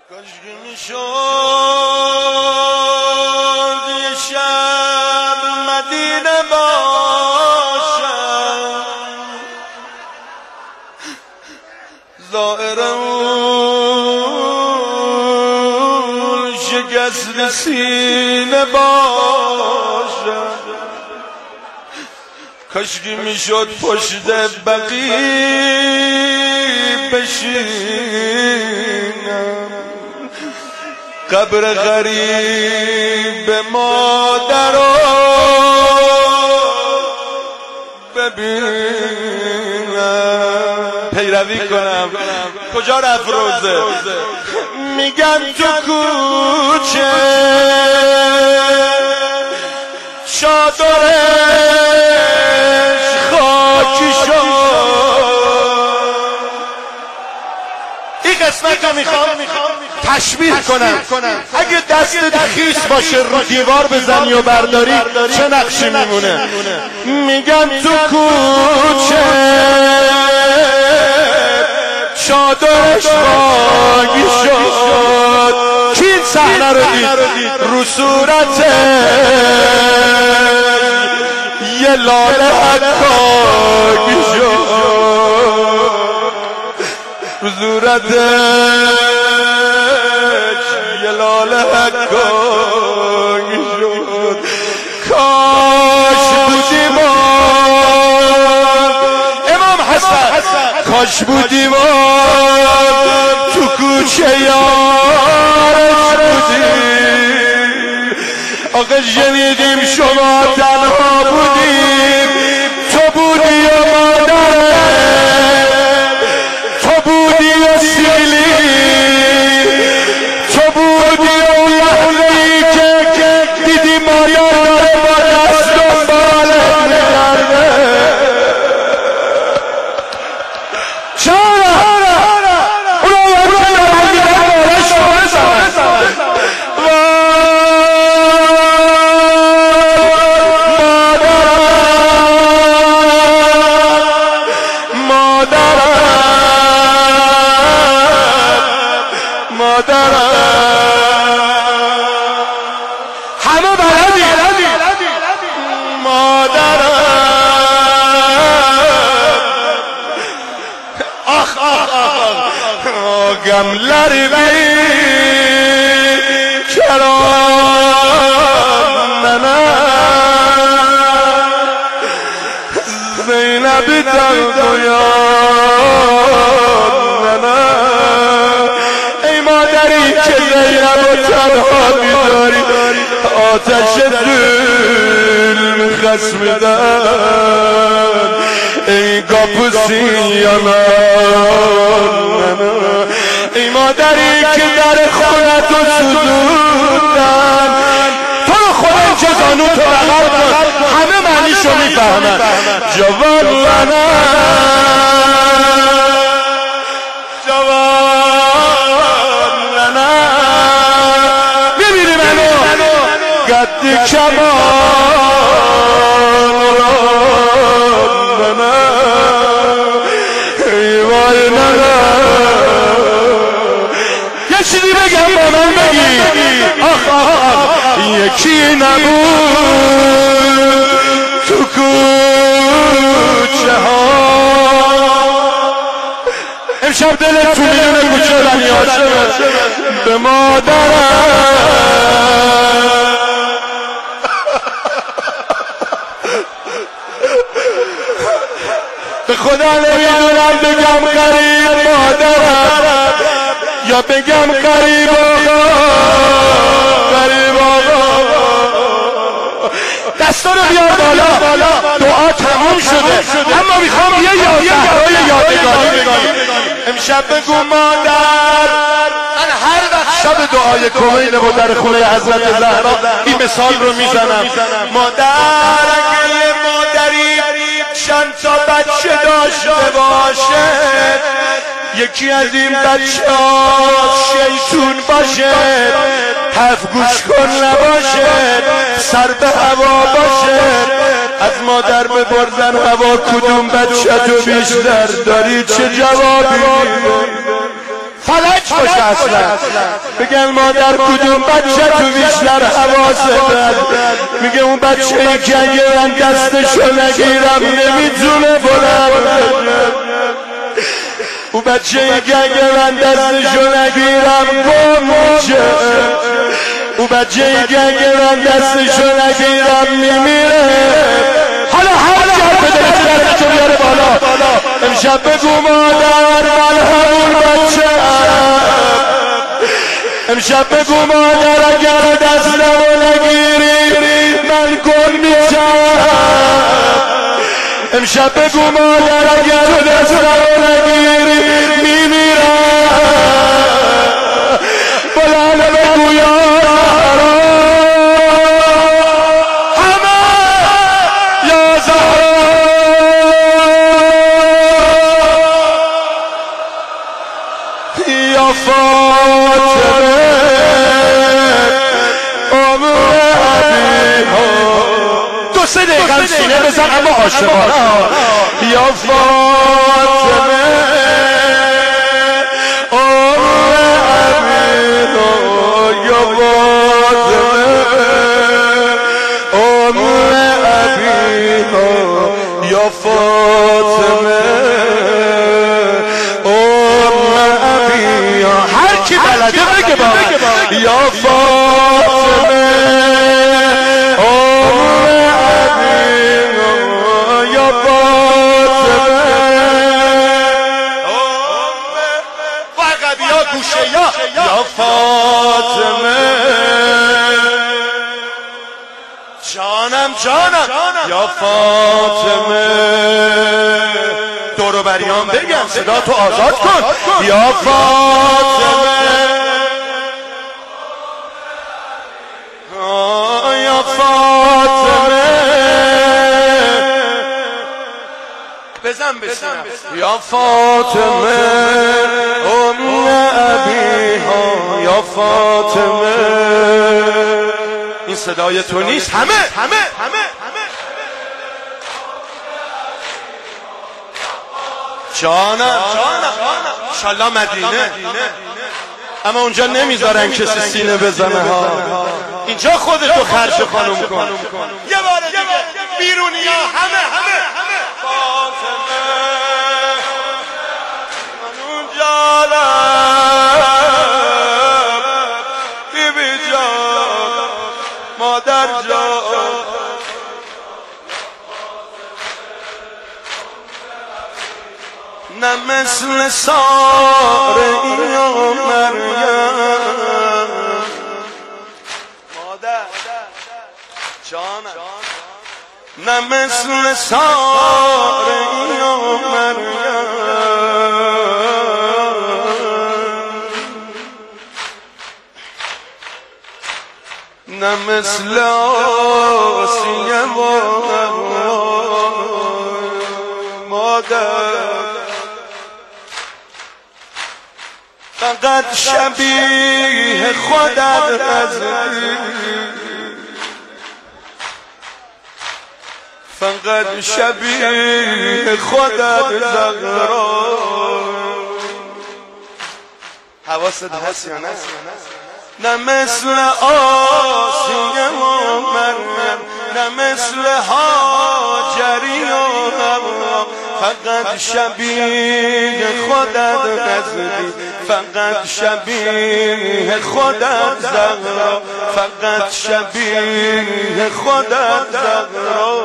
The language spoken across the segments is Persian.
کاشکی میشد یه شب مدینه باشم، ظاهرم شکست سینه باشم. کاشکی میشد پشت بقی بشینم، قبر غریب مادر رو ببینم، پیروی کنم. کجا رفت روزه؟ میگن تو کوچه چادرش خاکی شد. این قسمت رو میخوام تشبیه کنم. اگه دستت خیس باشه رو دیوار بزنی و برداری چه نقشی میمونه؟ میگن تو کوچه چادرش خاکی شد. کی این صحنه رو دید؟ رو صورتش یه لاله خاکی شد، رو صورتش یه لاله خاکی شد. کاش بودیم امام حسن، کاش بودیم تو کوچه یارش بودیم. آقا شنیدیم شما تنها بودیم، تو بودی و مادرت، تو بودی و سیلی، تو بودی و لحظه‌ای که دیدی مادر داره با دست دنبالت می‌گرده. چرا؟ اونو باید نرگیدن بارش رو همه بلدی مادرم. آخ آخ آخ گملری بی کرام ننه زینبی درد و یاد ننه. ای مادری که زینب و تنها بیداری آتش ظلم خصم دن. ای گاپوسیانان، ای مادری که در خونت و سوزوندن. تو رو خدا این چه زانو تو بغل کن، همه معنیشو میفهمن. جوان لنا جوان لنا، ببینی منو قد کمان ربنا. ای وای ننا یه چیزی بگم با من بگی. آخ آخ یکی نبود تو کوچه ها. امشب دلت تو میدونه کوچه بنی هاشم به مادرم. به خدا نمیدونم بگم قریب مادرم یا بگم قریب آقا. قریب آقا دستا رو بیار بالا، دعا تموم شده اما میخوام یه صحرای یادگاری بگم. امشب بگو مادر. من هر وقت شب دعای کمین و در خونه حضرت زهرا این مثال رو میزنم. مادر اگه یه مادری چند تا بچه داشته باشه، یکی از این بچه ها شیطون باشه، هفت گوش کن نباشه، سر به هوا باشه، از مادر بپرسن هوا کدوم بچه تو بیشتر داری چه جوابی؟ فلک باشه اصلا. بگن مادر کدوم بچه تو بیشتر حواسه داد، میگه اون بچه که اگه من دستشو نگیرم نمیتونه بلند، اون بچه که اگه من دستشو نگیرم گم میشه، اون بچه که اگه من دستشو نگیرم میمیره. حالا هر جرف دلت درمشو بیاره بالا. امشب بگو مادر من همون بچه امشب بگو مادر اگر دستمو نگیری من گل میشم. امشب بگو مادر اگر دستمو نگیری میمیرم. بلند بگو یا فاطمه دو سه دقیقه سینه بزن اما عاشقانه. یا فاطمه یا فاطمه یا فاطمه هر کی بلده بگه با یا فاطمه یا فاطمه فقط یا گوشه یا فاطمه جانم یا فاطمه. دورو بریان بگن صدا تو آزاد کن. یا فاطمه یا فاطمه بزن یا فاطمه ام ابیها یا فاطمه. این صدای تو نیست. همه جانم انشالله مدینه. اما اونجا نمیذارن کسی سینه بزنه ها. اینجا خودتو خرج خانم کن. یه بار دیگه بیرونی ها همه فاطمه من جانم بیبی جان مادر جان نه مثل ساره یا مریم مادر جانم نه مثل ساره یا مریم نه مثل آسیه مادر فقط شبیه خودت هستی فقط شبیه خودت زهرا. حواست هست یا نه؟ نه مثل آسیه و مریم نه مثل هاجری و حوا فقط شبیه خودت هستی فقط شبیه خودت زهرا فقط شبیه خودت زهرا.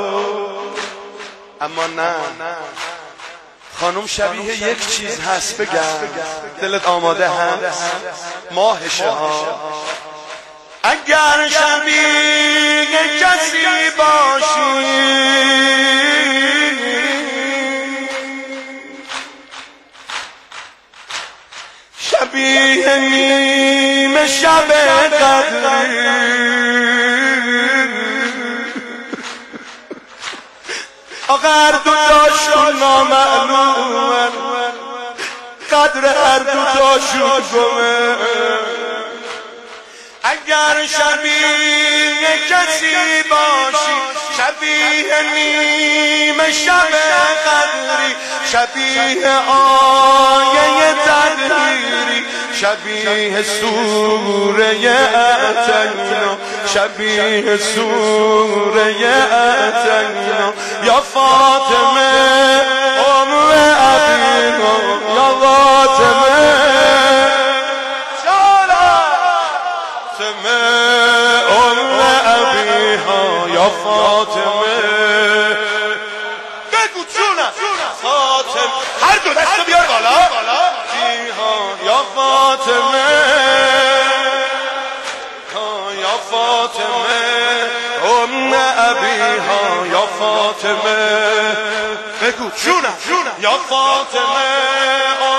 اما نه خانم شبیه یک چیز هست. بگم دلت آماده هست؟ ماهشه ها. اگر شبیه کسی باشی شبیه نیمه شب قدری آخر دو تاشون نامعلومن قدر هر دو تاشون گمه. اگر شبیه کسی باشی شبیه نیمه شب قدری شبیه آیه تدبیری شبیه سوره اعتینا شبیه سوره اعتینا یا فاطمه ام ابینا یا فاطمه ام ابیها یا فاطمه بگو جونم فاطمه هر دو دستو بیار بالا یا فاطمه یا فاطمه ام ابیها یا فاطمه بگو جونم یا فاطمه